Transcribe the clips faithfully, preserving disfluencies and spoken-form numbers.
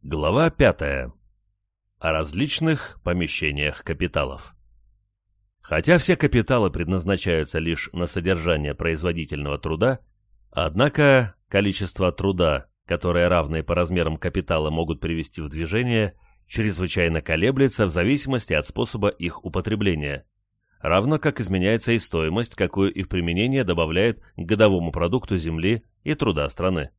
Глава пятая. О различных помещениях капиталов. Хотя все капиталы предназначаются лишь на содержание производительного труда, однако количество труда, которое равные по размерам капитала могут привести в движение, чрезвычайно колеблется в зависимости от способа их употребления, равно как изменяется и стоимость, какую их применение добавляет к годовому продукту земли и труда страны.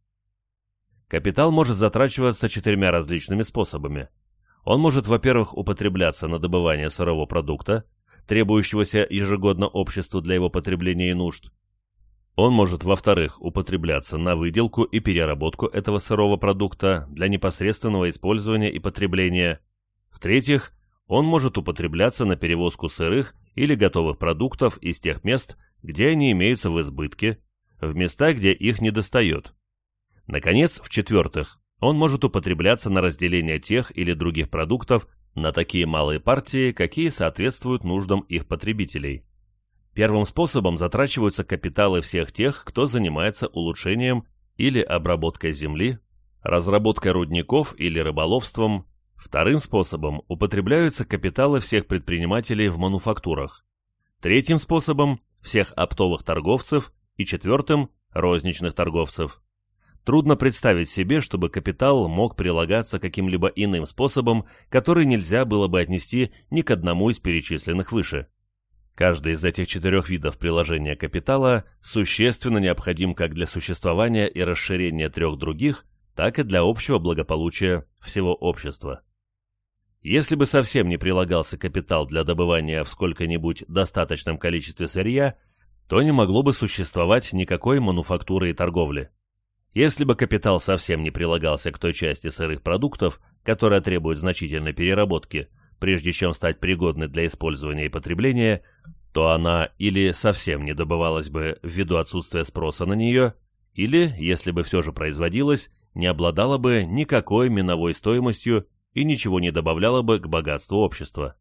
Капитал может затрачиваться четырьмя различными способами. Он может, во-первых, употребляться на добывание сырого продукта, требующегося ежегодно обществу для его потребления и нужд. Он может, во-вторых, употребляться на выделку и переработку этого сырого продукта для непосредственного использования и потребления. В-третьих, он может употребляться на перевозку сырых или готовых продуктов из тех мест, где они имеются в избытке, в места, где их недостает. Наконец, в-четвертых, он может употребляться на разделение тех или других продуктов на такие малые партии, какие соответствуют нуждам их потребителей. Первым способом затрачиваются капиталы всех тех, кто занимается улучшением или обработкой земли, разработкой рудников или рыболовством. Вторым способом употребляются капиталы всех предпринимателей в мануфактурах. Третьим способом – всех оптовых торговцев и четвертым – розничных торговцев. Трудно представить себе, чтобы капитал мог прилагаться каким-либо иным способом, который нельзя было бы отнести ни к одному из перечисленных выше. Каждый из этих четырех видов приложения капитала существенно необходим как для существования и расширения трех других, так и для общего благополучия всего общества. Если бы совсем не прилагался капитал для добывания в сколько-нибудь достаточном количестве сырья, то не могло бы существовать никакой мануфактуры и торговли. Если бы капитал совсем не прилагался к той части сырых продуктов, которая требует значительной переработки, прежде чем стать пригодной для использования и потребления, то она или совсем не добывалась бы ввиду отсутствия спроса на нее, или, если бы все же производилась, не обладала бы никакой миновой стоимостью и ничего не добавляла бы к богатству общества.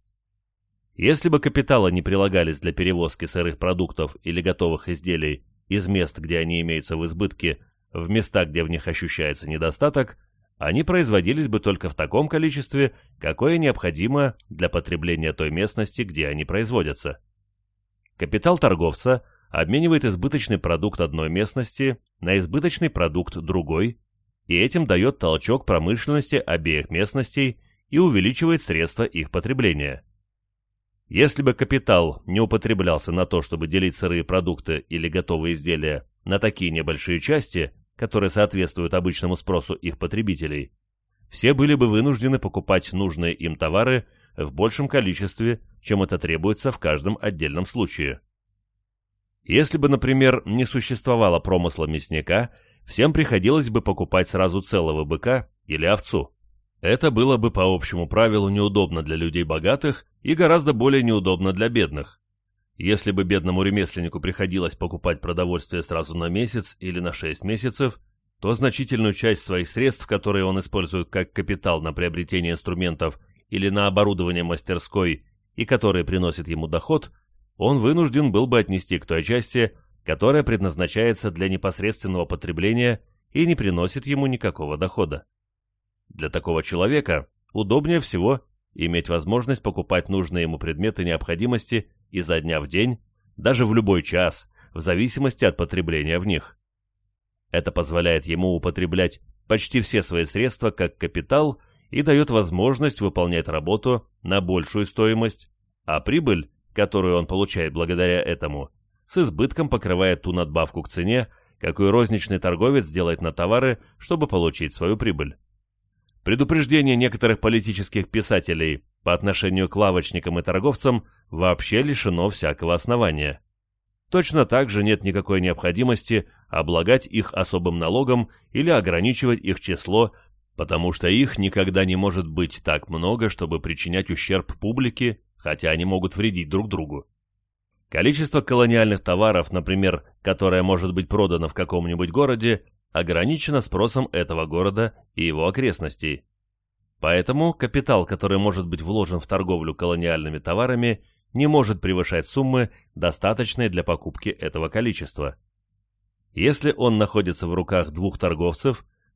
Если бы капиталы не прилагались для перевозки сырых продуктов или готовых изделий из мест, где они имеются в избытке, в места, где в них ощущается недостаток, они производились бы только в таком количестве, какое необходимо для потребления той местности, где они производятся. Капитал торговца обменивает избыточный продукт одной местности на избыточный продукт другой, и этим дает толчок промышленности обеих местностей и увеличивает средства их потребления. Если бы капитал не употреблялся на то, чтобы делить сырые продукты или готовые изделия на такие небольшие части, которые соответствуют обычному спросу их потребителей, все были бы вынуждены покупать нужные им товары в большем количестве, чем это требуется в каждом отдельном случае. Если бы, например, не существовало промысла мясника, всем приходилось бы покупать сразу целого быка или овцу. Это было бы по общему правилу неудобно для людей богатых и гораздо более неудобно для бедных. Если бы бедному ремесленнику приходилось покупать продовольствие сразу на месяц или на шесть месяцев, то значительную часть своих средств, которые он использует как капитал на приобретение инструментов или на оборудование мастерской и которые приносят ему доход, он вынужден был бы отнести к той части, которая предназначается для непосредственного потребления и не приносит ему никакого дохода. Для такого человека удобнее всего иметь возможность покупать нужные ему предметы необходимости изо дня в день, даже в любой час, в зависимости от потребления в них. Это позволяет ему употреблять почти все свои средства как капитал и дает возможность выполнять работу на большую стоимость, а прибыль, которую он получает благодаря этому, с избытком покрывает ту надбавку к цене, какую розничный торговец делает на товары, чтобы получить свою прибыль. Предупреждение некоторых политических писателей по отношению к лавочникам и торговцам вообще лишено всякого основания. Точно так же нет никакой необходимости облагать их особым налогом или ограничивать их число, потому что их никогда не может быть так много, чтобы причинять ущерб публике, хотя они могут вредить друг другу. Количество колониальных товаров, например, которое может быть продано в каком-нибудь городе, ограничено спросом этого города и его окрестностей. Поэтому капитал, который может быть вложен в торговлю колониальными товарами, не может превышать суммы, достаточные для покупки этого количества. Если он находится в руках двух торговцев,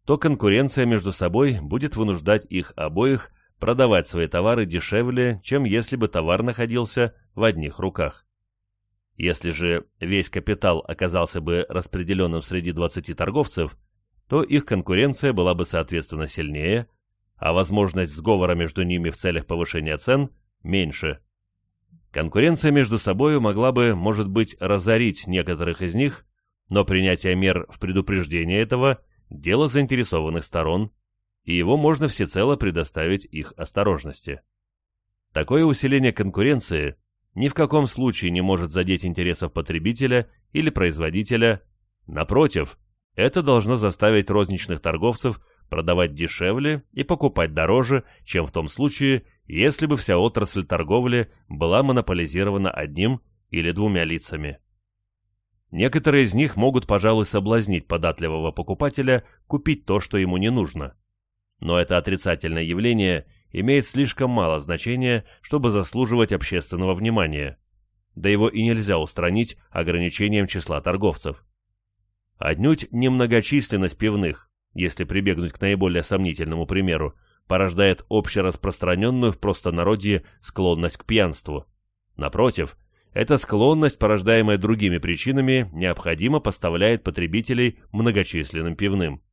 то конкуренция между собой будет вынуждать их обоих продавать свои товары дешевле, чем если бы товар находился в одних руках. Если же весь капитал оказался бы распределенным среди двадцати торговцев, то их конкуренция была бы соответственно сильнее, а возможность сговора между ними в целях повышения цен меньше. Конкуренция между собой могла бы, может быть, разорить некоторых из них, но принятие мер в предупреждение этого – дело заинтересованных сторон, и его можно всецело предоставить их осторожности. Такое усиление конкуренции ни в каком случае не может задеть интересов потребителя или производителя. Напротив, это должно заставить розничных торговцев продавать дешевле и покупать дороже, чем в том случае, если бы вся отрасль торговли была монополизирована одним или двумя лицами. Некоторые из них могут, пожалуй, соблазнить податливого покупателя купить то, что ему не нужно. Но это отрицательное явление имеет слишком мало значения, чтобы заслуживать общественного внимания. Да его и нельзя устранить ограничением числа торговцев. Отнюдь немногочисленность пивных, если прибегнуть к наиболее сомнительному примеру, порождает общераспространенную в простонародье склонность к пьянству. Напротив, эта склонность, порождаемая другими причинами, необходимо поставляет потребителей многочисленным пивным.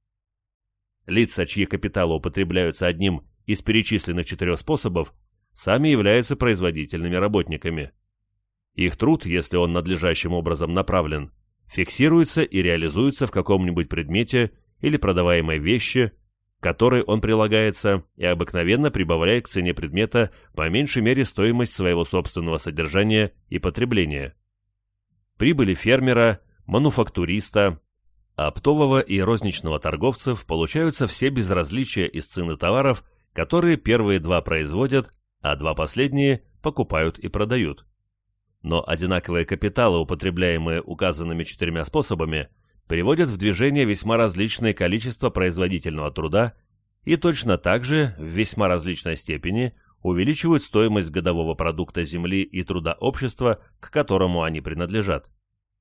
Лица, чьи капиталы употребляются одним из перечисленных четырех способов, сами являются производительными работниками. Их труд, если он надлежащим образом направлен, фиксируется и реализуется в каком-нибудь предмете или продаваемой вещи, к которой он прилагается и обыкновенно прибавляет к цене предмета по меньшей мере стоимость своего собственного содержания и потребления. Прибыли фермера, мануфактуриста, оптового и розничного торговцев получаются все без различия из цены товаров, которые первые два производят, а два последние покупают и продают. Но одинаковые капиталы, употребляемые указанными четырьмя способами, приводят в движение весьма различное количество производительного труда и точно так же в весьма различной степени увеличивают стоимость годового продукта земли и труда общества, к которому они принадлежат.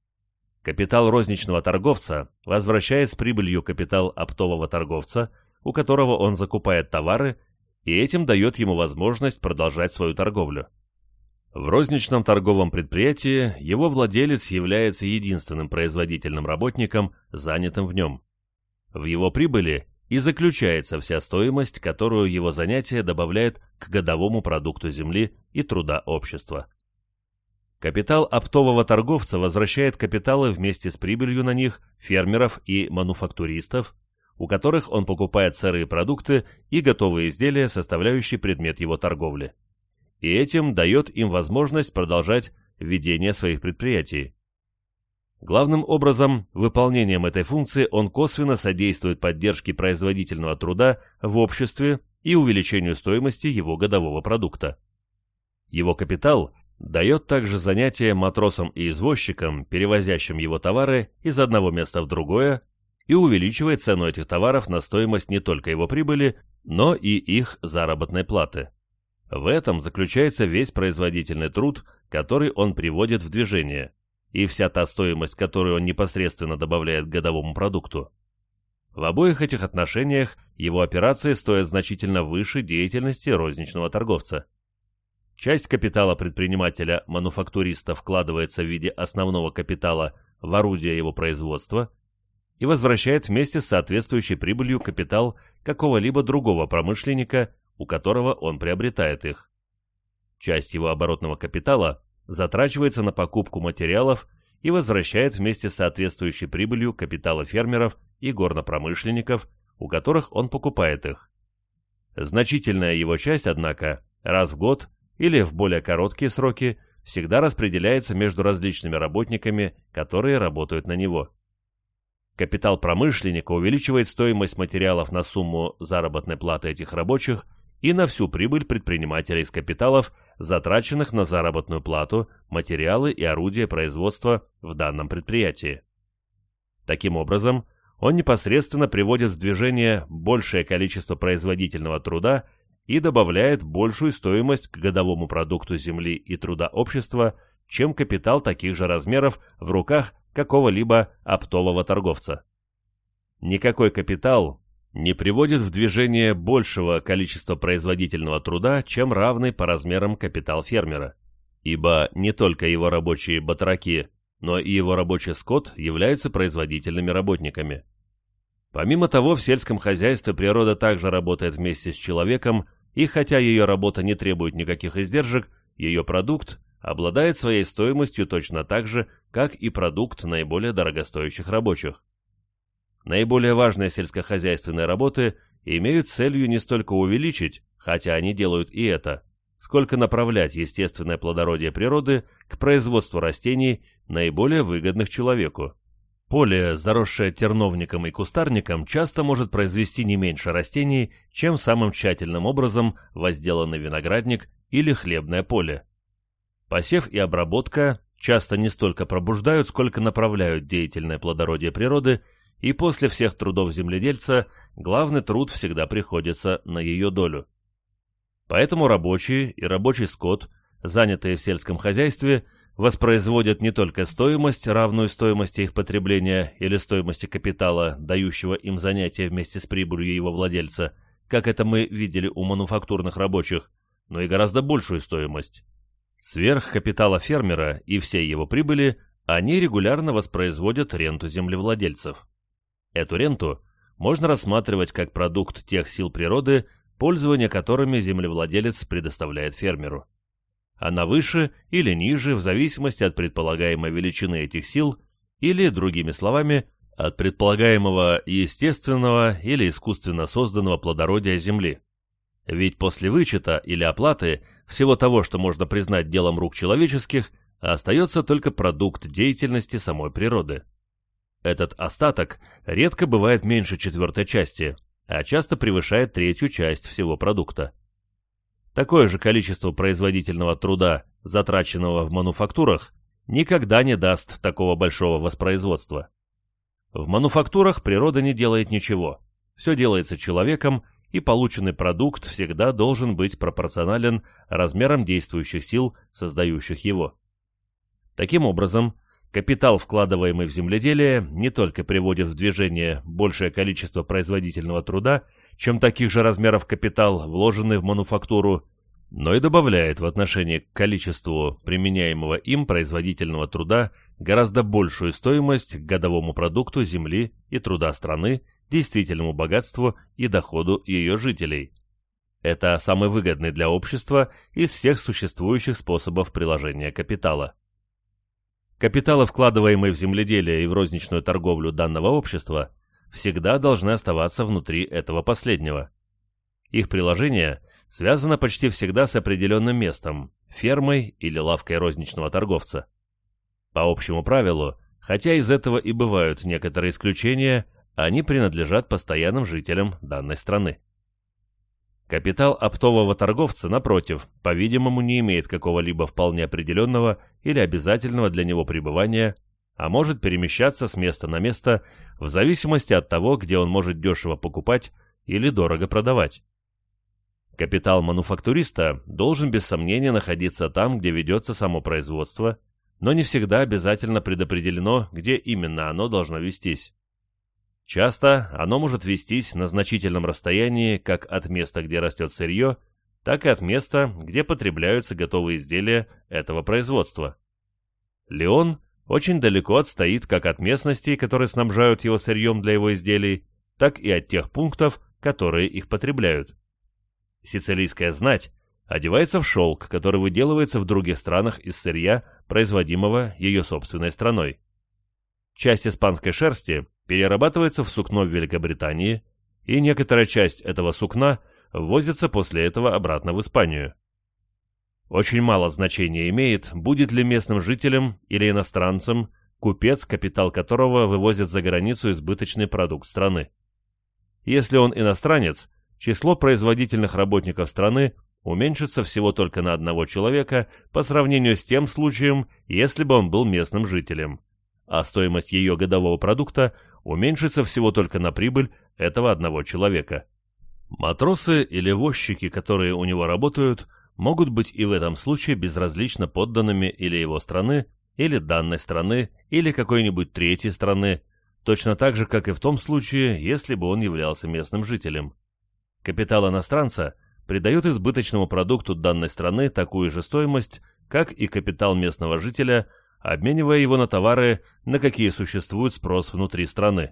Капитал розничного торговца возвращает с прибылью капитал оптового торговца, у которого он закупает товары, и этим дает ему возможность продолжать свою торговлю. В розничном торговом предприятии его владелец является единственным производительным работником, занятым в нем. В его прибыли и заключается вся стоимость, которую его занятие добавляет к годовому продукту земли и труда общества. Капитал оптового торговца возвращает капиталы вместе с прибылью на них фермеров и мануфактуристов, у которых он покупает сырые продукты и готовые изделия, составляющие предмет его торговли. И этим дает им возможность продолжать ведение своих предприятий. Главным образом, выполнением этой функции он косвенно содействует поддержке производительного труда в обществе и увеличению стоимости его годового продукта. Его капитал дает также занятие матросам и извозчикам, перевозящим его товары из одного места в другое, и увеличивает цену этих товаров на стоимость не только его прибыли, но и их заработной платы. В этом заключается весь производительный труд, который он приводит в движение, и вся та стоимость, которую он непосредственно добавляет к годовому продукту. В обоих этих отношениях его операции стоят значительно выше деятельности розничного торговца. Часть капитала предпринимателя-мануфактуриста вкладывается в виде основного капитала в орудие его производства и возвращает вместе с соответствующей прибылью капитал какого-либо другого промышленника, у которого он приобретает их. Часть его оборотного капитала затрачивается на покупку материалов и возвращает вместе с соответствующей прибылью капитала фермеров и горнопромышленников, у которых он покупает их. Значительная его часть, однако, раз в год или в более короткие сроки всегда распределяется между различными работниками, которые работают на него. Капитал промышленника увеличивает стоимость материалов на сумму заработной платы этих рабочих и на всю прибыль предпринимателя из капиталов, затраченных на заработную плату, материалы и орудия производства в данном предприятии. Таким образом, он непосредственно приводит в движение большее количество производительного труда и добавляет большую стоимость к годовому продукту земли и труда общества, чем капитал таких же размеров в руках какого-либо оптового торговца. Никакой капитал не приводит в движение большего количества производительного труда, чем равный по размерам капитал фермера, ибо не только его рабочие батраки, но и его рабочий скот являются производительными работниками. Помимо того, в сельском хозяйстве природа также работает вместе с человеком, и хотя ее работа не требует никаких издержек, ее продукт обладает своей стоимостью точно так же, как и продукт наиболее дорогостоящих рабочих. Наиболее важные сельскохозяйственные работы имеют целью не столько увеличить, хотя они делают и это, сколько направлять естественное плодородие природы к производству растений, наиболее выгодных человеку. Поле, заросшее терновником и кустарником, часто может произвести не меньше растений, чем самым тщательным образом возделанный виноградник или хлебное поле. Посев и обработка часто не столько пробуждают, сколько направляют деятельное плодородие природы, и после всех трудов земледельца главный труд всегда приходится на ее долю. Поэтому рабочие и рабочий скот, занятые в сельском хозяйстве, воспроизводят не только стоимость, равную стоимости их потребления или стоимости капитала, дающего им занятие вместе с прибылью его владельца, как это мы видели у мануфактурных рабочих, но и гораздо большую стоимость. Сверх капитала фермера и всей его прибыли они регулярно воспроизводят ренту землевладельцев. Эту ренту можно рассматривать как продукт тех сил природы, пользование которыми землевладелец предоставляет фермеру. Она выше или ниже в зависимости от предполагаемой величины этих сил или, другими словами, от предполагаемого естественного или искусственно созданного плодородия земли. Ведь после вычета или оплаты всего того, что можно признать делом рук человеческих, остается только продукт деятельности самой природы. Этот остаток редко бывает меньше четвертой части, а часто превышает третью часть всего продукта. Такое же количество производительного труда, затраченного в мануфактурах, никогда не даст такого большого воспроизводства. В мануфактурах природа не делает ничего, все делается человеком, и полученный продукт всегда должен быть пропорционален размерам действующих сил, создающих его. Таким образом, капитал, вкладываемый в земледелие, не только приводит в движение большее количество производительного труда, чем таких же размеров капитал, вложенный в мануфактуру, но и добавляет в отношении к количеству применяемого им производительного труда гораздо большую стоимость к годовому продукту земли и труда страны, действительному богатству и доходу ее жителей. Это самый выгодный для общества из всех существующих способов приложения капитала. Капиталы, вкладываемые в земледелие и в розничную торговлю данного общества, всегда должны оставаться внутри этого последнего. Их приложение связано почти всегда с определенным местом, фермой или лавкой розничного торговца. По общему правилу, хотя из этого и бывают некоторые исключения, они принадлежат постоянным жителям данной страны. Капитал оптового торговца, напротив, по-видимому, не имеет какого-либо вполне определенного или обязательного для него пребывания, а может перемещаться с места на место в зависимости от того, где он может дешево покупать или дорого продавать. Капитал мануфактуриста должен без сомнения находиться там, где ведется само производство, но не всегда обязательно предопределено, где именно оно должно вестись. Часто оно может вестись на значительном расстоянии как от места, где растет сырье, так и от места, где потребляются готовые изделия этого производства. Леон очень далеко отстоит как от местностей, которые снабжают его сырьем для его изделий, так и от тех пунктов, которые их потребляют. Сицилийская знать одевается в шелк, который выделывается в других странах из сырья, производимого ее собственной страной. Часть испанской шерсти перерабатывается в сукно в Великобритании, и некоторая часть этого сукна ввозится после этого обратно в Испанию. Очень мало значения имеет, будет ли местным жителем или иностранцем купец, капитал которого вывозит за границу избыточный продукт страны. Если он иностранец, число производительных работников страны уменьшится всего только на одного человека по сравнению с тем случаем, если бы он был местным жителем, а стоимость ее годового продукта уменьшится всего только на прибыль этого одного человека. Матросы или возчики, которые у него работают, могут быть и в этом случае безразлично подданными или его страны, или данной страны, или какой-нибудь третьей страны, точно так же, как и в том случае, если бы он являлся местным жителем. Капитал иностранца придает избыточному продукту данной страны такую же стоимость, как и капитал местного жителя, обменивая его на товары, на какие существует спрос внутри страны.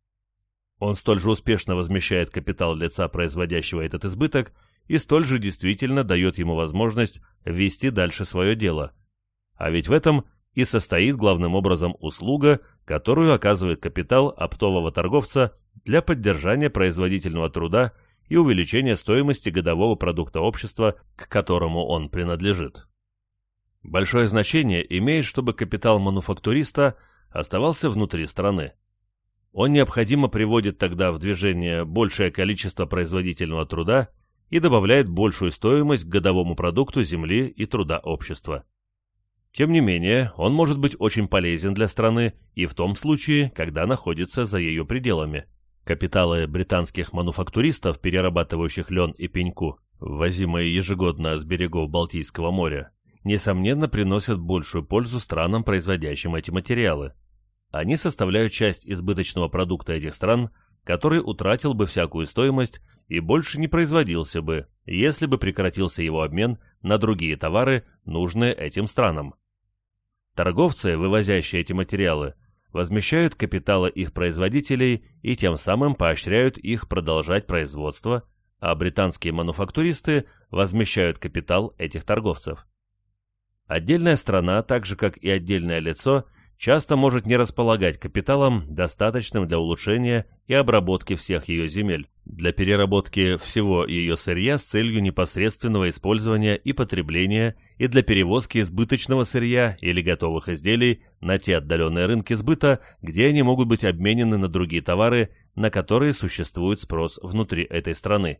Он столь же успешно возмещает капитал лица, производящего этот избыток, и столь же действительно дает ему возможность вести дальше свое дело. А ведь в этом и состоит главным образом услуга, которую оказывает капитал оптового торговца для поддержания производительного труда и увеличения стоимости годового продукта общества, к которому он принадлежит. Большое значение имеет, чтобы капитал мануфактуриста оставался внутри страны. Он необходимо приводит тогда в движение большее количество производительного труда и добавляет большую стоимость к годовому продукту земли и труда общества. Тем не менее, он может быть очень полезен для страны и в том случае, когда находится за ее пределами. Капиталы британских мануфактуристов, перерабатывающих лен и пеньку, ввозимые ежегодно с берегов Балтийского моря, несомненно приносят большую пользу странам, производящим эти материалы. Они составляют часть избыточного продукта этих стран, который утратил бы всякую стоимость и больше не производился бы, если бы прекратился его обмен на другие товары, нужные этим странам. Торговцы, вывозящие эти материалы, возмещают капиталы их производителей и тем самым поощряют их продолжать производство, а британские мануфактуристы возмещают капитал этих торговцев. Отдельная страна, так же как и отдельное лицо, часто может не располагать капиталом, достаточным для улучшения и обработки всех ее земель, для переработки всего ее сырья с целью непосредственного использования и потребления и для перевозки избыточного сырья или готовых изделий на те отдаленные рынки сбыта, где они могут быть обменены на другие товары, на которые существует спрос внутри этой страны.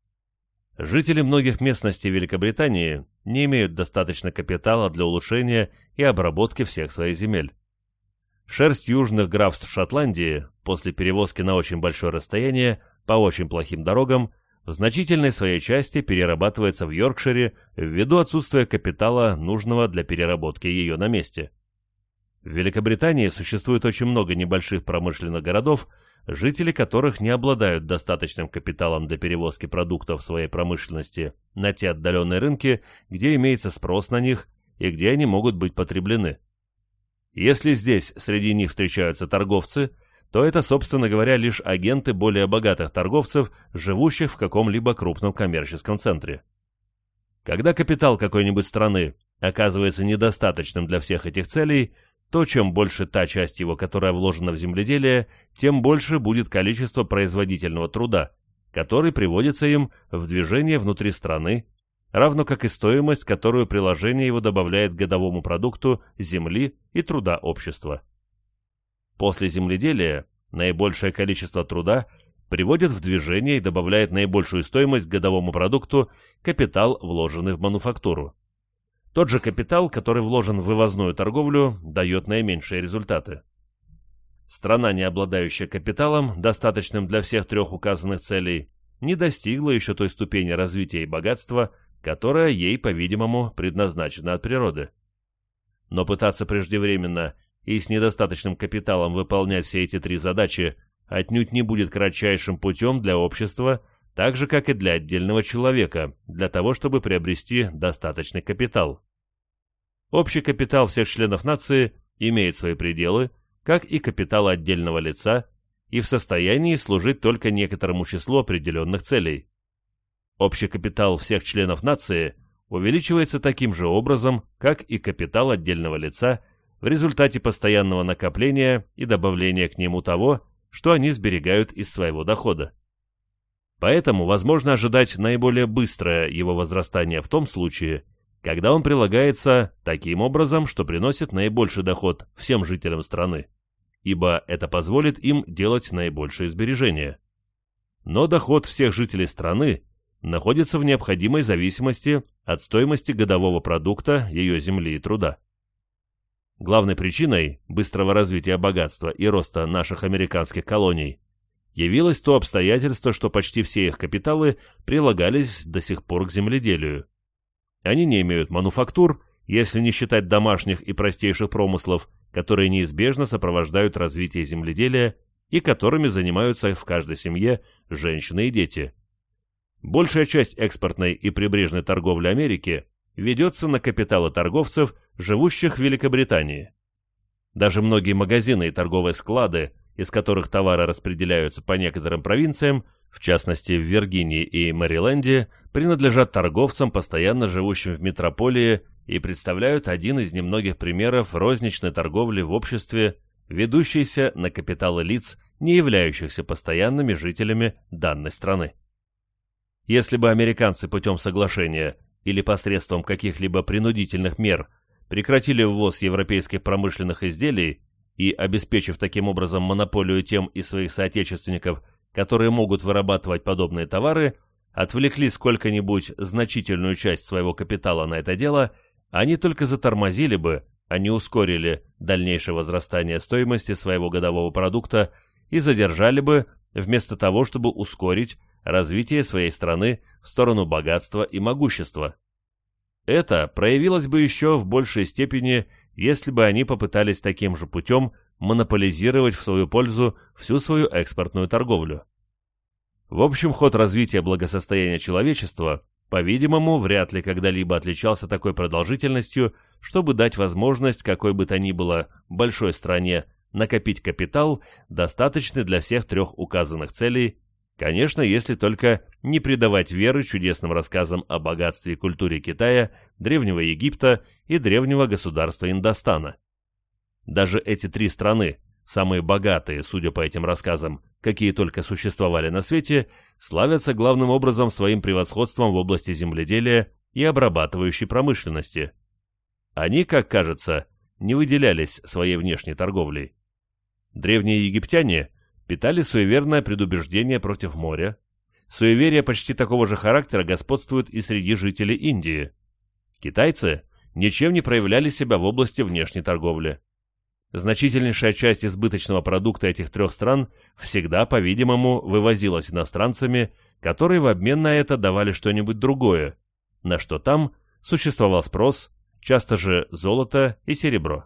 Жители многих местностей Великобритании не имеют достаточно капитала для улучшения и обработки всех своих земель. Шерсть южных графств Шотландии после перевозки на очень большое расстояние по очень плохим дорогам в значительной своей части перерабатывается в Йоркшире ввиду отсутствия капитала, нужного для переработки ее на месте. В Великобритании существует очень много небольших промышленных городов, жители которых не обладают достаточным капиталом для перевозки продуктов своей промышленности на те отдаленные рынки, где имеется спрос на них и где они могут быть потреблены. Если здесь среди них встречаются торговцы, то это, собственно говоря, лишь агенты более богатых торговцев, живущих в каком-либо крупном коммерческом центре. Когда капитал какой-нибудь страны оказывается недостаточным для всех этих целей, то чем больше та часть его, которая вложена в земледелие, тем больше будет количество производительного труда, который приводится им в движение внутри страны, равно как и стоимость, которую приложение его добавляет к годовому продукту земли и труда общества. После земледелия наибольшее количество труда приводит в движение и добавляет наибольшую стоимость к годовому продукту капитал, вложенный в мануфактуру. Тот же капитал, который вложен в вывозную торговлю, дает наименьшие результаты. Страна, не обладающая капиталом, достаточным для всех трех указанных целей, не достигла еще той ступени развития и богатства, которая ей, по-видимому, предназначена от природы. Но пытаться преждевременно и с недостаточным капиталом выполнять все эти три задачи отнюдь не будет кратчайшим путем для общества, так же, как и для отдельного человека, для того, чтобы приобрести достаточный капитал. Общий капитал всех членов нации имеет свои пределы, как и капитал отдельного лица, и в состоянии служить только некоторому числу определенных целей. Общий капитал всех членов нации увеличивается таким же образом, как и капитал отдельного лица в результате постоянного накопления и добавления к нему того, что они сберегают из своего дохода. Поэтому возможно ожидать наиболее быстрое его возрастание в том случае, когда он прилагается таким образом, что приносит наибольший доход всем жителям страны, ибо это позволит им делать наибольшие сбережения. Но доход всех жителей страны находится в необходимой зависимости от стоимости годового продукта ее земли и труда. Главной причиной быстрого развития богатства и роста наших американских колоний явилось то обстоятельство, что почти все их капиталы прилагались до сих пор к земледелию. Они не имеют мануфактур, если не считать домашних и простейших промыслов, которые неизбежно сопровождают развитие земледелия и которыми занимаются в каждой семье женщины и дети. Большая часть экспортной и прибрежной торговли Америки ведется на капиталы торговцев, живущих в Великобритании. Даже многие магазины и торговые склады, из которых товары распределяются по некоторым провинциям, в частности в Виргинии и Мэриленде, принадлежат торговцам, постоянно живущим в метрополии, и представляют один из немногих примеров розничной торговли в обществе, ведущейся на капиталы лиц, не являющихся постоянными жителями данной страны. Если бы американцы путем соглашения или посредством каких-либо принудительных мер прекратили ввоз европейских промышленных изделий и, обеспечив таким образом монополию тем из своих соотечественников, которые могут вырабатывать подобные товары, отвлекли сколько-нибудь значительную часть своего капитала на это дело, они только затормозили бы, а не ускорили дальнейшее возрастание стоимости своего годового продукта и задержали бы, вместо того, чтобы ускорить развитие своей страны в сторону богатства и могущества. Это проявилось бы еще в большей степени, если бы они попытались таким же путем монополизировать в свою пользу всю свою экспортную торговлю. В общем, ход развития благосостояния человечества, по-видимому, вряд ли когда-либо отличался такой продолжительностью, чтобы дать возможность какой бы то ни было большой стране накопить капитал, достаточный для всех трех указанных целей, конечно, если только не придавать веры чудесным рассказам о богатстве и культуре Китая, Древнего Египта и древнего государства Индостана. Даже эти три страны, самые богатые, судя по этим рассказам, какие только существовали на свете, славятся главным образом своим превосходством в области земледелия и обрабатывающей промышленности. Они, как кажется, не выделялись своей внешней торговлей. Древние египтяне питали суеверное предубеждение против моря. Суеверия почти такого же характера господствуют и среди жителей Индии. Китайцы ничем не проявляли себя в области внешней торговли. Значительнейшая часть избыточного продукта этих трех стран всегда, по-видимому, вывозилась иностранцами, которые в обмен на это давали что-нибудь другое, на что там существовал спрос, часто же золото и серебро.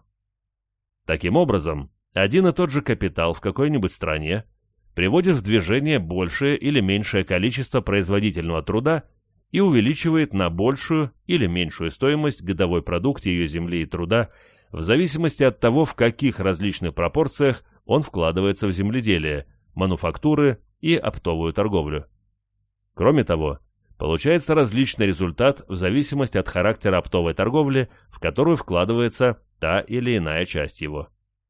Таким образом, один и тот же капитал в какой-нибудь стране приводит в движение большее или меньшее количество производительного труда и увеличивает на большую или меньшую стоимость годовой продукт ее земли и труда в зависимости от того, в каких различных пропорциях он вкладывается в земледелие, мануфактуры и оптовую торговлю. Кроме того, получается различный результат в зависимости от характера оптовой торговли, в которую вкладывается та или иная часть его.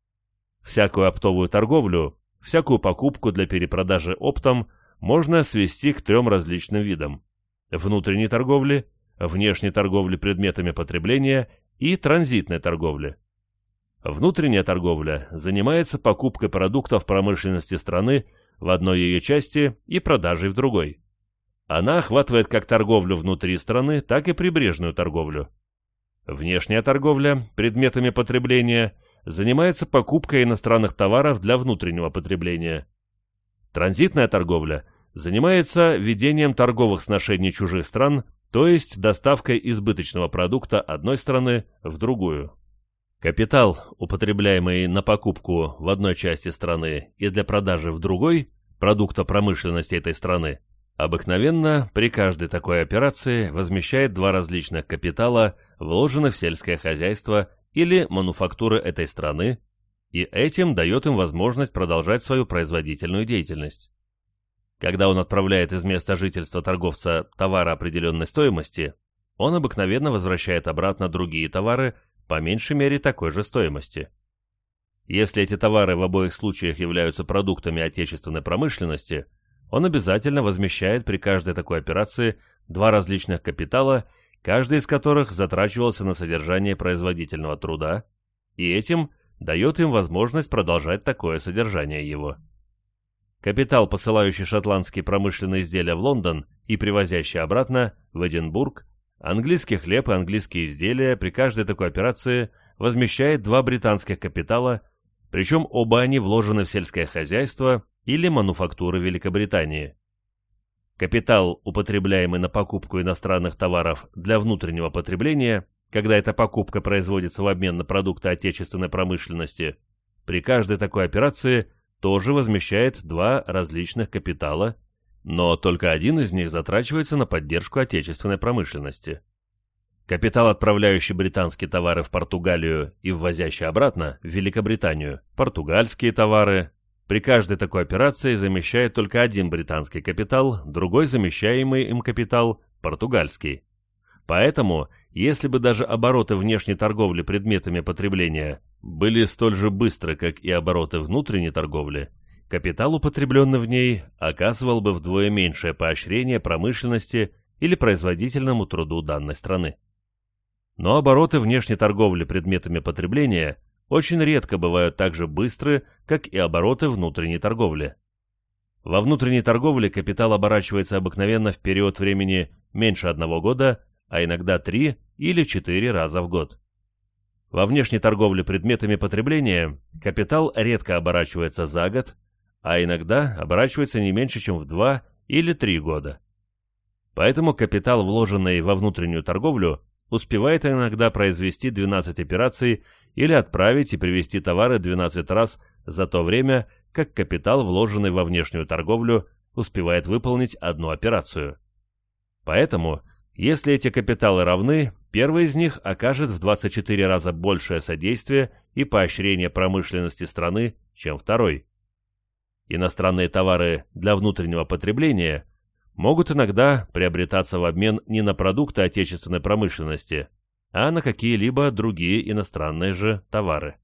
Всякую оптовую торговлю, всякую покупку для перепродажи оптом можно свести к трем различным видам: внутренней торговли, внешней торговли предметами потребления и транзитной торговли. Внутренняя торговля занимается покупкой продуктов промышленности страны в одной ее части и продажей в другой. Она охватывает как торговлю внутри страны, так и прибрежную торговлю. Внешняя торговля предметами потребления занимается покупкой иностранных товаров для внутреннего потребления. Транзитная торговля занимается ведением торговых сношений чужих стран, то есть доставкой избыточного продукта одной страны в другую. Капитал, употребляемый на покупку в одной части страны и для продажи в другой, продукта промышленности этой страны, обыкновенно при каждой такой операции возмещает два различных капитала, вложенных в сельское хозяйство или мануфактуры этой страны, и этим дает им возможность продолжать свою производительную деятельность. Когда он отправляет из места жительства торговца товары определенной стоимости, он обыкновенно возвращает обратно другие товары по меньшей мере такой же стоимости. Если эти товары в обоих случаях являются продуктами отечественной промышленности, он обязательно возмещает при каждой такой операции два различных капитала, каждый из которых затрачивался на содержание производительного труда, и этим дает им возможность продолжать такое содержание его. Капитал, посылающий шотландские промышленные изделия в Лондон и привозящий обратно в Эдинбург, английский хлеб и английские изделия при каждой такой операции возмещает два британских капитала, причем оба они вложены в сельское хозяйство или мануфактуры Великобритании. Капитал, употребляемый на покупку иностранных товаров для внутреннего потребления, когда эта покупка производится в обмен на продукты отечественной промышленности, при каждой такой операции тоже возмещает два различных капитала, но только один из них затрачивается на поддержку отечественной промышленности. Капитал, отправляющий британские товары в Португалию и ввозящий обратно в Великобританию, португальские товары, при каждой такой операции замещает только один британский капитал, другой замещаемый им капитал – португальский. Поэтому, если бы даже обороты внешней торговли предметами потребления были столь же быстры, как и обороты внутренней торговли, капитал, употребленный в ней, оказывал бы вдвое меньшее поощрение промышленности или производительному труду данной страны. Но обороты внешней торговли предметами потребления очень редко бывают так же быстры, как и обороты внутренней торговли. Во внутренней торговле капитал оборачивается обыкновенно в период времени меньше одного года, а иногда три или четыре раза в год. Во внешней торговле предметами потребления капитал редко оборачивается за год, а иногда оборачивается не меньше, чем в два или три года. Поэтому капитал, вложенный во внутреннюю торговлю, успевает иногда произвести двенадцать операций или отправить и привезти товары двенадцать раз за то время, как капитал, вложенный во внешнюю торговлю, успевает выполнить одну операцию. Поэтому, если эти капиталы равны, первый из них окажет в двадцать четыре раза большее содействие и поощрение промышленности страны, чем второй. Иностранные товары для внутреннего потребления могут иногда приобретаться в обмен не на продукты отечественной промышленности, а на какие-либо другие иностранные же товары.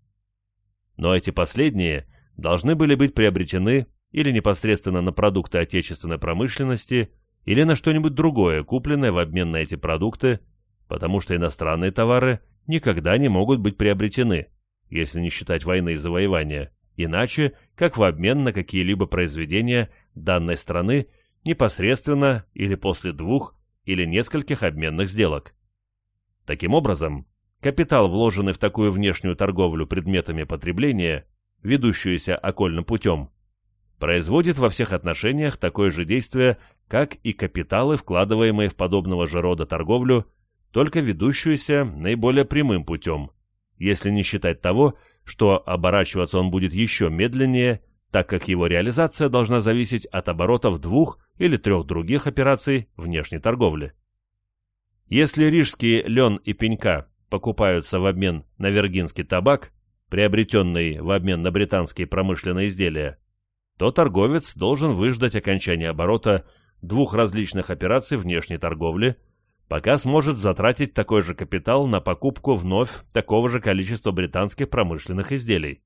Но эти последние должны были быть приобретены или непосредственно на продукты отечественной промышленности, или на что-нибудь другое, купленное в обмен на эти продукты, потому что иностранные товары никогда не могут быть приобретены, если не считать войны и завоевания, иначе, как в обмен на какие-либо произведения данной страны непосредственно или после двух или нескольких обменных сделок. Таким образом, капитал, вложенный в такую внешнюю торговлю предметами потребления, ведущуюся окольным путем, производит во всех отношениях такое же действие, как и капиталы, вкладываемые в подобного же рода торговлю, только ведущуюся наиболее прямым путем, если не считать того, что оборачиваться он будет еще медленнее, так как его реализация должна зависеть от оборотов двух или трех других операций внешней торговли. Если рижский лен и пенька покупаются в обмен на виргинский табак, приобретенный в обмен на британские промышленные изделия, то торговец должен выждать окончания оборота двух различных операций внешней торговли, пока сможет затратить такой же капитал на покупку вновь такого же количества британских промышленных изделий.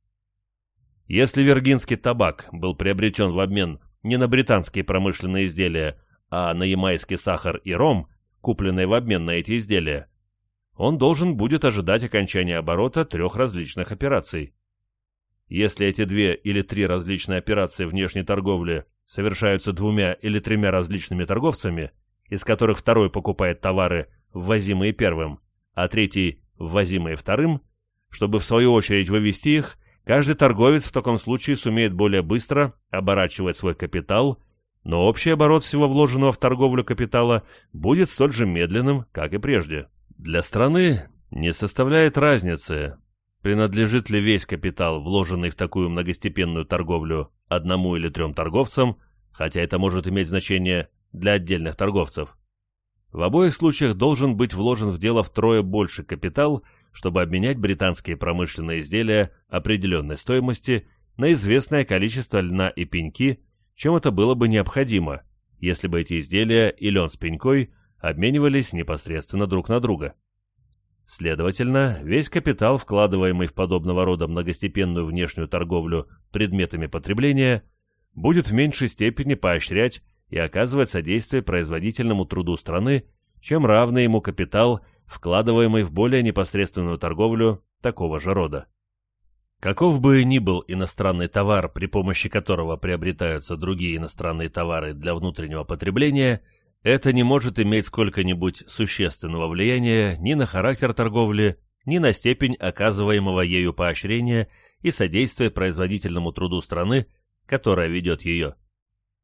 Если виргинский табак был приобретен в обмен не на британские промышленные изделия, а на ямайский сахар и ром, купленные в обмен на эти изделия, он должен будет ожидать окончания оборота трех различных операций. Если эти две или три различные операции внешней торговли совершаются двумя или тремя различными торговцами, из которых второй покупает товары, ввозимые первым, а третий – ввозимые вторым, чтобы в свою очередь вывести их, каждый торговец в таком случае сумеет более быстро оборачивать свой капитал, но общий оборот всего вложенного в торговлю капитала будет столь же медленным, как и прежде. Для страны не составляет разницы, принадлежит ли весь капитал, вложенный в такую многостепенную торговлю, одному или трем торговцам, хотя это может иметь значение для отдельных торговцев. В обоих случаях должен быть вложен в дело втрое больше капитал, чтобы обменять британские промышленные изделия определенной стоимости на известное количество льна и пеньки, чем это было бы необходимо, если бы эти изделия и лен с пенькой обменивались непосредственно друг на друга. Следовательно, весь капитал, вкладываемый в подобного рода многостепенную внешнюю торговлю предметами потребления, будет в меньшей степени поощрять и оказывать содействие производительному труду страны, чем равный ему капитал, вкладываемый в более непосредственную торговлю такого же рода. Каков бы ни был иностранный товар, при помощи которого приобретаются другие иностранные товары для внутреннего потребления, это не может иметь сколько-нибудь существенного влияния ни на характер торговли, ни на степень оказываемого ею поощрения и содействия производительному труду страны, которая ведет ее.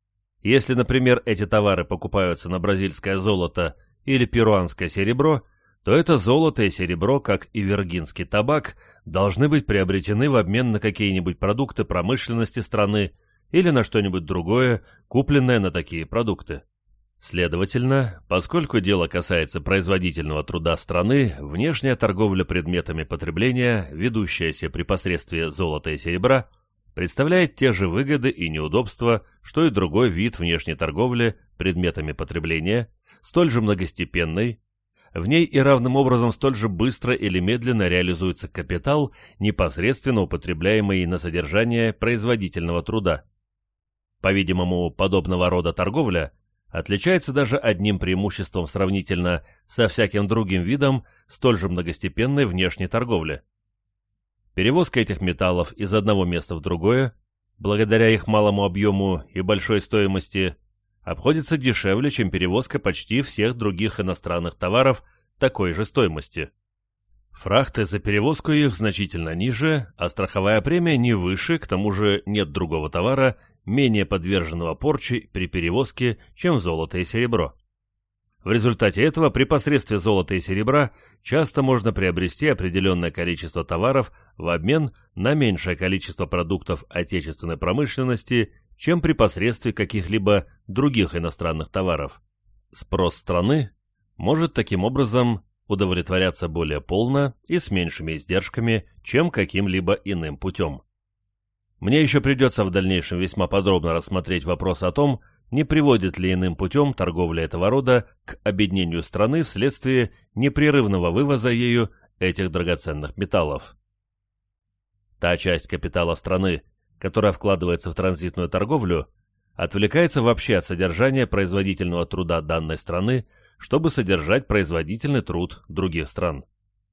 Если, например, эти товары покупаются на бразильское золото или перуанское серебро, то это золото и серебро, как и виргинский табак, должны быть приобретены в обмен на какие-нибудь продукты промышленности страны или на что-нибудь другое, купленное на такие продукты. Следовательно, поскольку дело касается производительного труда страны, внешняя торговля предметами потребления, ведущаяся при посредстве золота и серебра, представляет те же выгоды и неудобства, что и другой вид внешней торговли предметами потребления, столь же многостепенной. В ней и равным образом столь же быстро или медленно реализуется капитал, непосредственно употребляемый на содержание производительного труда. По-видимому, подобного рода торговля отличается даже одним преимуществом сравнительно со всяким другим видом столь же многостепенной внешней торговли. Перевозка этих металлов из одного места в другое, благодаря их малому объему и большой стоимости, обходится дешевле, чем перевозка почти всех других иностранных товаров такой же стоимости. Фрахты за перевозку их значительно ниже, а страховая премия не выше, к тому же нет другого товара, менее подверженного порче при перевозке, чем золото и серебро. В результате этого при посредстве золота и серебра часто можно приобрести определенное количество товаров в обмен на меньшее количество продуктов отечественной промышленности, чем при посредстве каких-либо других иностранных товаров. Спрос страны может таким образом удовлетворяться более полно и с меньшими издержками, чем каким-либо иным путем. Мне еще придется в дальнейшем весьма подробно рассмотреть вопрос о том, не приводит ли иным путем торговля этого рода к обеднению страны вследствие непрерывного вывоза ею этих драгоценных металлов. Та часть капитала страны, которая вкладывается в транзитную торговлю, отвлекается вообще от содержания производительного труда данной страны, чтобы содержать производительный труд других стран.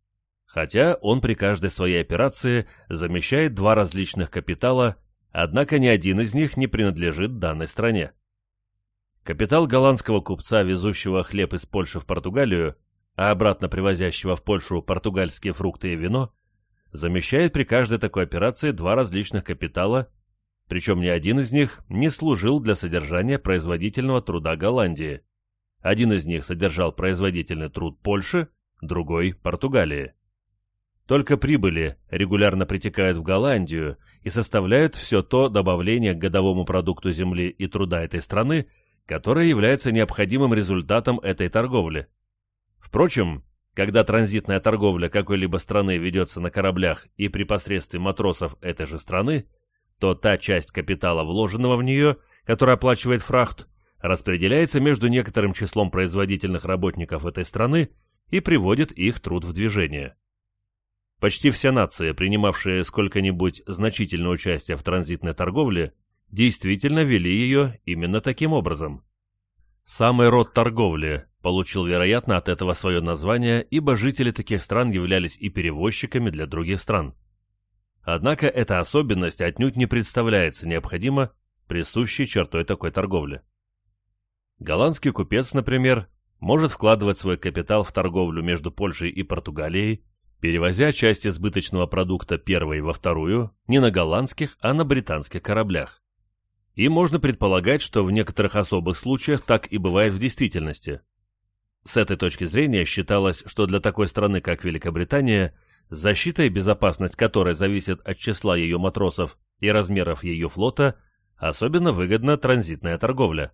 Хотя он при каждой своей операции замещает два различных капитала, однако ни один из них не принадлежит данной стране. Капитал голландского купца, везущего хлеб из Польши в Португалию, а обратно привозящего в Польшу португальские фрукты и вино, замещает при каждой такой операции два различных капитала, причем ни один из них не служил для содержания производительного труда Голландии. Один из них содержал производительный труд Польши, другой – Португалии. Только прибыли регулярно притекают в Голландию и составляют все то добавление к годовому продукту земли и труда этой страны, которое является необходимым результатом этой торговли. Впрочем, когда транзитная торговля какой-либо страны ведется на кораблях и при посредстве матросов этой же страны, то та часть капитала, вложенного в нее, которая оплачивает фрахт, распределяется между некоторым числом производительных работников этой страны и приводит их труд в движение. Почти все нации, принимавшие сколько-нибудь значительное участие в транзитной торговле, действительно вели ее именно таким образом. Самый род торговли получил, вероятно, от этого свое название, ибо жители таких стран являлись и перевозчиками для других стран. Однако эта особенность отнюдь не представляется необходимо присущей чертой такой торговли. Голландский купец, например, может вкладывать свой капитал в торговлю между Польшей и Португалией, перевозя часть избыточного продукта первой во вторую не на голландских, а на британских кораблях. И можно предполагать, что в некоторых особых случаях так и бывает в действительности. С этой точки зрения считалось, что для такой страны, как Великобритания, защита и безопасность которой зависит от числа ее матросов и размеров ее флота, особенно выгодна транзитная торговля.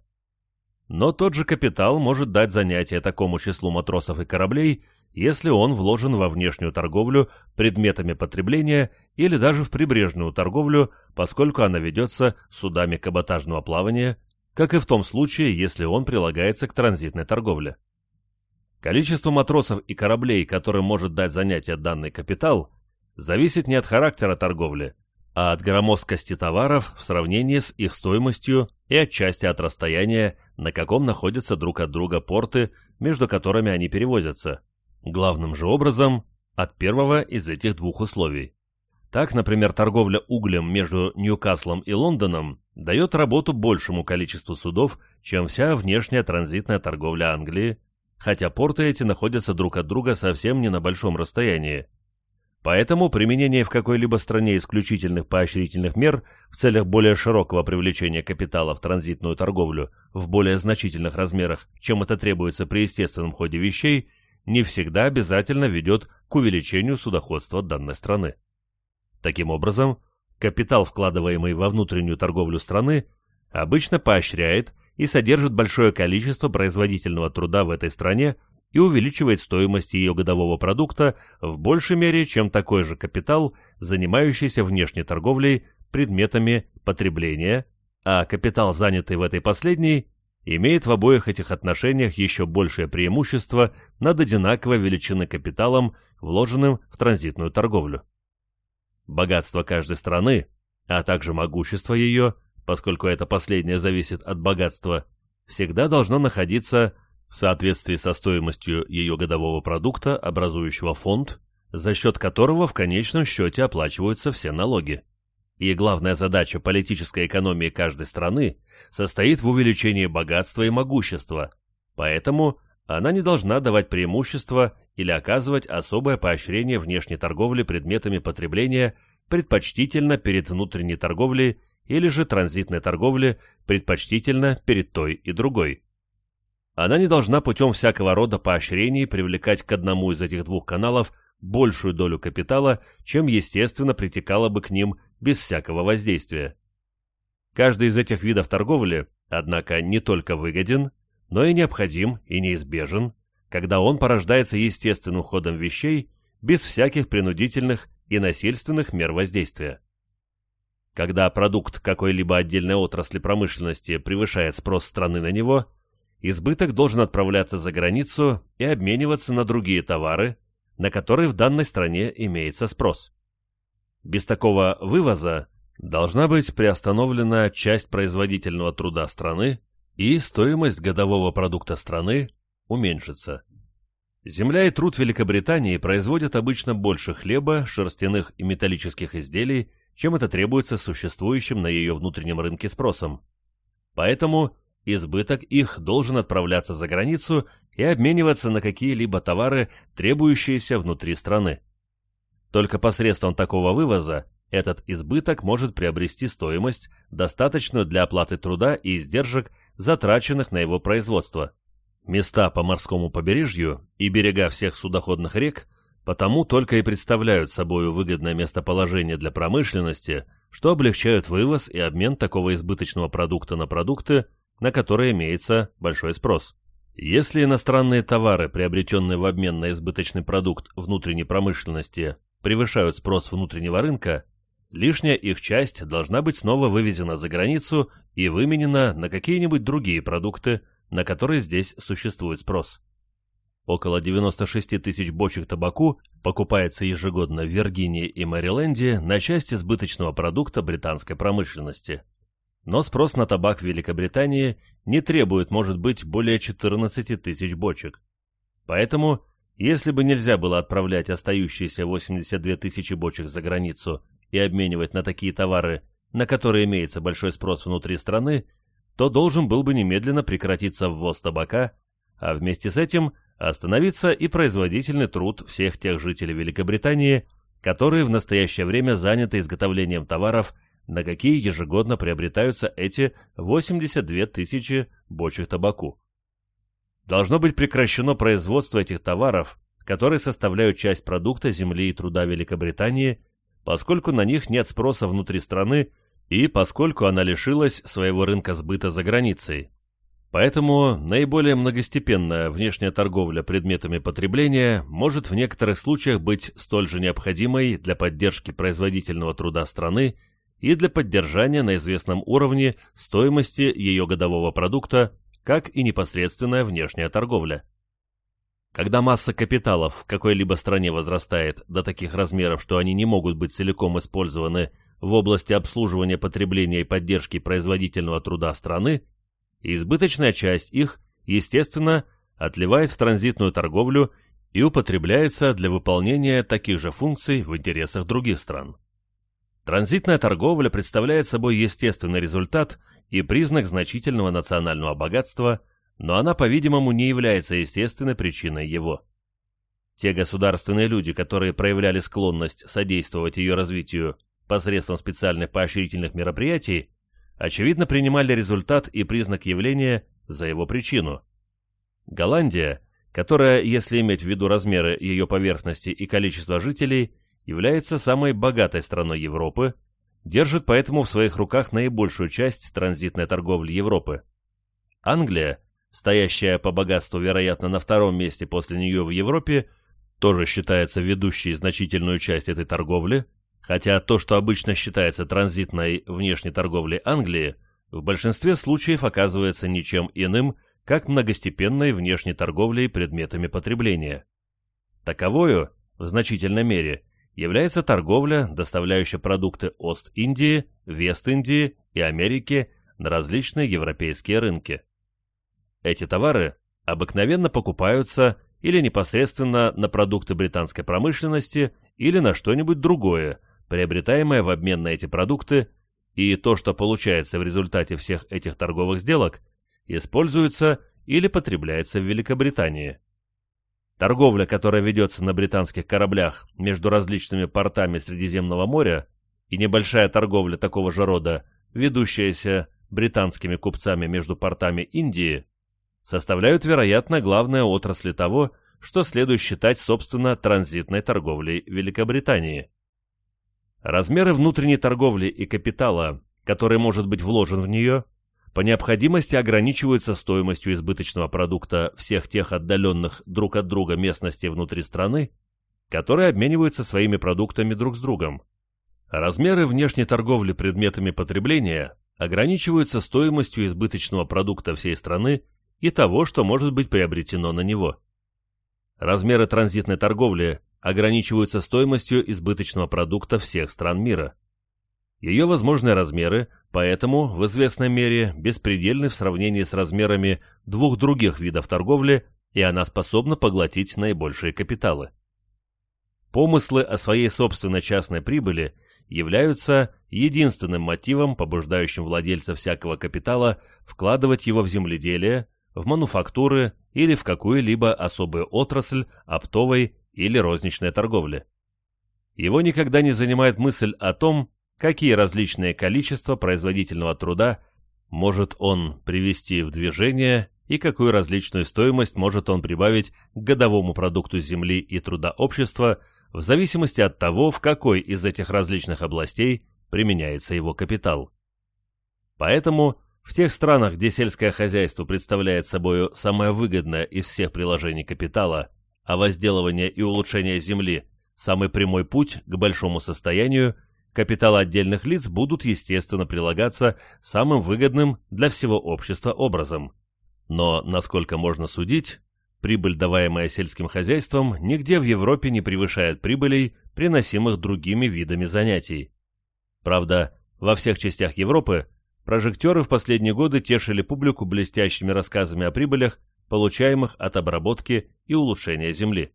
Но тот же капитал может дать занятие такому числу матросов и кораблей, если он вложен во внешнюю торговлю предметами потребления или даже в прибрежную торговлю, поскольку она ведется судами каботажного плавания, как и в том случае, если он прилагается к транзитной торговле. Количество матросов и кораблей, которым может дать занятие данный капитал, зависит не от характера торговли, а от громоздкости товаров в сравнении с их стоимостью и отчасти от расстояния, на каком находятся друг от друга порты, между которыми они перевозятся. Главным же образом от первого из этих двух условий. Так, например, торговля углем между Ньюкаслом и Лондоном дает работу большему количеству судов, чем вся внешняя транзитная торговля Англии, хотя порты эти находятся друг от друга совсем не на большом расстоянии. Поэтому применение в какой-либо стране исключительных поощрительных мер в целях более широкого привлечения капитала в транзитную торговлю в более значительных размерах, чем это требуется при естественном ходе вещей, не всегда обязательно ведет к увеличению судоходства данной страны. Таким образом, капитал, вкладываемый во внутреннюю торговлю страны, обычно поощряет и содержит большое количество производительного труда в этой стране и увеличивает стоимость ее годового продукта в большей мере, чем такой же капитал, занимающийся внешней торговлей предметами потребления, а капитал, занятый в этой последней, имеет в обоих этих отношениях еще большее преимущество над одинаковой величины капиталом, вложенным в транзитную торговлю. Богатство каждой страны, а также могущество ее, поскольку это последнее зависит от богатства, всегда должно находиться в соответствии со стоимостью ее годового продукта, образующего фонд, за счет которого в конечном счете оплачиваются все налоги. И главная задача политической экономии каждой страны состоит в увеличении богатства и могущества, поэтому она не должна давать преимущество или оказывать особое поощрение внешней торговли предметами потребления предпочтительно перед внутренней торговлей или же транзитной торговли предпочтительно перед той и другой. Она не должна путем всякого рода поощрений привлекать к одному из этих двух каналов большую долю капитала, чем естественно притекало бы к ним без всякого воздействия. Каждый из этих видов торговли, однако, не только выгоден, но и необходим и неизбежен, когда он порождается естественным ходом вещей без всяких принудительных и насильственных мер воздействия. Когда продукт какой-либо отдельной отрасли промышленности превышает спрос страны на него, избыток должен отправляться за границу и обмениваться на другие товары, на которые в данной стране имеется спрос. Без такого вывоза должна быть приостановлена часть производительного труда страны, и стоимость годового продукта страны уменьшится. Земля и труд Великобритании производят обычно больше хлеба, шерстяных и металлических изделий, чем это требуется существующим на ее внутреннем рынке спросом. Поэтому избыток их должен отправляться за границу и обмениваться на какие-либо товары, требующиеся внутри страны. Только посредством такого вывоза этот избыток может приобрести стоимость, достаточную для оплаты труда и издержек, затраченных на его производство. Места по морскому побережью и берега всех судоходных рек потому только и представляют собою выгодное местоположение для промышленности, что облегчают вывоз и обмен такого избыточного продукта на продукты, на которые имеется большой спрос. Если иностранные товары, приобретенные в обмен на избыточный продукт внутренней промышленности, превышают спрос внутреннего рынка, лишняя их часть должна быть снова вывезена за границу и выменена на какие-нибудь другие продукты, на которые здесь существует спрос. Около девяноста шести тысяч бочек табаку покупается ежегодно в Виргинии и Мэриленде на часть избыточного продукта британской промышленности. Но спрос на табак в Великобритании не требует, может быть, более четырнадцати тысяч бочек. Поэтому, если бы нельзя было отправлять остающиеся восемьдесят две тысячи бочек за границу и обменивать на такие товары, на которые имеется большой спрос внутри страны, то должен был бы немедленно прекратиться ввоз табака, а вместе с этим остановиться и производительный труд всех тех жителей Великобритании, которые в настоящее время заняты изготовлением товаров, на какие ежегодно приобретаются эти восемьдесят две тысячи бочек табаку. Должно быть прекращено производство этих товаров, которые составляют часть продукта земли и труда Великобритании, поскольку на них нет спроса внутри страны и поскольку она лишилась своего рынка сбыта за границей. Поэтому наиболее многостепенная внешняя торговля предметами потребления может в некоторых случаях быть столь же необходимой для поддержки производительного труда страны и для поддержания на известном уровне стоимости ее годового продукта, как и непосредственная внешняя торговля. Когда масса капиталов в какой-либо стране возрастает до таких размеров, что они не могут быть целиком использованы в области обслуживания потребления и поддержки производительного труда страны, избыточная часть их, естественно, отливает в транзитную торговлю и употребляется для выполнения таких же функций в интересах других стран. Транзитная торговля представляет собой естественный результат и признак значительного национального богатства, но она, по-видимому, не является естественной причиной его. Те государственные люди, которые проявляли склонность содействовать ее развитию посредством специальных поощрительных мероприятий, очевидно принимали результат и признак явления за его причину. Голландия которая, если иметь в виду размеры ее поверхности и количество жителей, является самой богатой страной Европы, держит поэтому в своих руках наибольшую часть транзитной торговли Европы. Англия, стоящая по богатству, вероятно, на втором месте после нее в Европе, тоже считается ведущей значительную часть этой торговли, хотя то, что обычно считается транзитной внешней торговлей Англии, в большинстве случаев оказывается ничем иным, как многостепенной внешней торговлей предметами потребления. Таковою, в значительной мере, является торговля, доставляющая продукты Ост-Индии, Вест-Индии и Америки на различные европейские рынки. Эти товары обыкновенно покупаются или непосредственно на продукты британской промышленности, или на что-нибудь другое, приобретаемое в обмен на эти продукты, и то, что получается в результате всех этих торговых сделок, используется или потребляется в Великобритании. Торговля, которая ведется на британских кораблях между различными портами Средиземного моря, и небольшая торговля такого же рода, ведущаяся британскими купцами между портами Индии, составляют, вероятно, главные отрасли того, что следует считать, собственно, транзитной торговлей Великобритании. Размеры внутренней торговли и капитала, который может быть вложен в нее, по необходимости ограничиваются стоимостью избыточного продукта всех тех отдаленных друг от друга местностей внутри страны, которые обмениваются своими продуктами друг с другом. Размеры внешней торговли предметами потребления ограничиваются стоимостью избыточного продукта всей страны и того, что может быть приобретено на него. Размеры транзитной торговли ограничиваются стоимостью избыточного продукта всех стран мира. Ее возможные размеры, поэтому, в известной мере, беспредельны в сравнении с размерами двух других видов торговли, и она способна поглотить наибольшие капиталы. Помыслы о своей собственной частной прибыли являются единственным мотивом, побуждающим владельца всякого капитала вкладывать его в земледелие, в мануфактуры или в какую-либо особую отрасль оптовой или розничной торговли. Его никогда не занимает мысль о том, какие различные количества производительного труда может он привести в движение и какую различную стоимость может он прибавить к годовому продукту земли и труда общества в зависимости от того, в какой из этих различных областей применяется его капитал. Поэтому в тех странах, где сельское хозяйство представляет собой самое выгодное из всех приложений капитала, а возделывание и улучшение земли – самый прямой путь к большому состоянию, капиталы отдельных лиц будут, естественно, прилагаться самым выгодным для всего общества образом. Но, насколько можно судить, прибыль, даваемая сельским хозяйством, нигде в Европе не превышает прибылей, приносимых другими видами занятий. Правда, во всех частях Европы прожекторы в последние годы тешили публику блестящими рассказами о прибылях, получаемых от обработки и улучшения земли.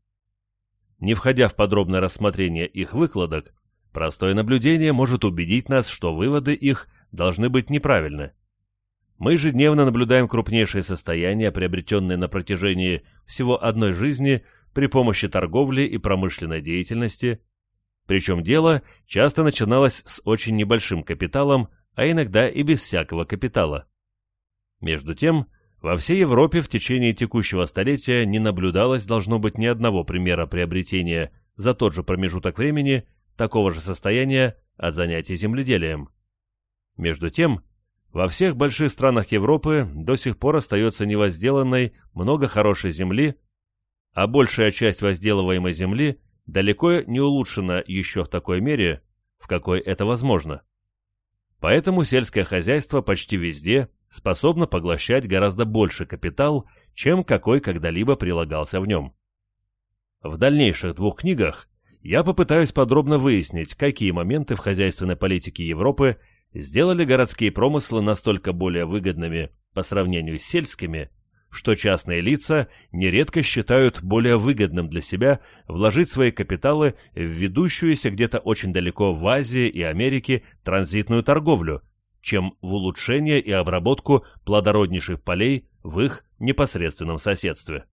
Не входя в подробное рассмотрение их выкладок, простое наблюдение может убедить нас, что выводы их должны быть неправильны. Мы ежедневно наблюдаем крупнейшие состояния, приобретенные на протяжении всего одной жизни при помощи торговли и промышленной деятельности, причем дело часто начиналось с очень небольшим капиталом, а иногда и без всякого капитала. Между тем, во всей Европе в течение текущего столетия не наблюдалось, должно быть, ни одного примера приобретения за тот же промежуток времени такого же состояния от занятий земледелием. Между тем, во всех больших странах Европы до сих пор остается невозделанной много хорошей земли, а большая часть возделываемой земли далеко не улучшена еще в такой мере, в какой это возможно. Поэтому сельское хозяйство почти везде способно поглощать гораздо больше капитал, чем какой когда-либо прилагался в нем. В дальнейших двух книгах я попытаюсь подробно выяснить, какие моменты в хозяйственной политике Европы сделали городские промыслы настолько более выгодными по сравнению с сельскими, что частные лица нередко считают более выгодным для себя вложить свои капиталы в ведущуюся где-то очень далеко в Азии и Америке транзитную торговлю, чем в улучшение и обработку плодороднейших полей в их непосредственном соседстве.